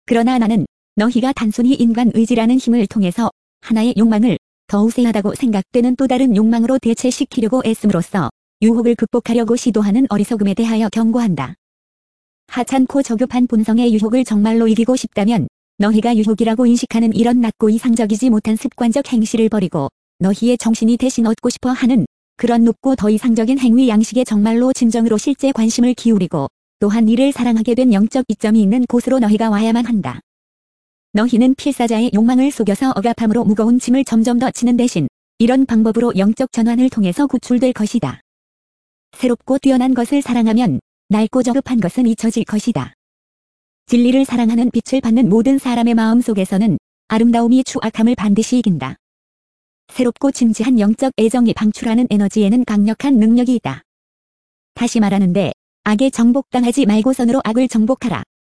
그러나 나는 너희가 단순히 인간 의지라는 힘을 통해서 하나의 욕망을 더 우세하다고 생각되는 또 다른 욕망으로 대체시키려고 애씀으로써 유혹을 극복하려고 시도하는 어리석음에 대하여 경고한다. 하찮고 저급한 본성의 유혹을 정말로 이기고 싶다면 너희가 유혹이라고 인식하는 이런 낮고 이상적이지 못한 습관적 행실을 버리고 너희의 정신이 대신 얻고 싶어 하는 그런 높고 더 이상적인 행위 양식에 정말로 진정으로 실제 관심을 기울이고 또한 이를 사랑하게 된 영적 이점이 있는 곳으로 너희가 와야만 한다. 너희는 필사자의 욕망을 속여서 억압함으로 무거운 짐을 점점 더 지는 대신 이런 방법으로 영적 전환을 통해서 구출될 것이다. 새롭고 뛰어난 것을 사랑하면 낡고 저급한 것은 잊혀질 것이다. 진리를 사랑하는 빛을 받는 모든 사람의 마음 속에서는 아름다움이 추악함을 반드시 이긴다. 새롭고 진지한 영적 애정이 방출하는 에너지에는 강력한 능력이 있다. 다시 말하는데 악에 정복당하지 말고 선으로 악을 정복하라.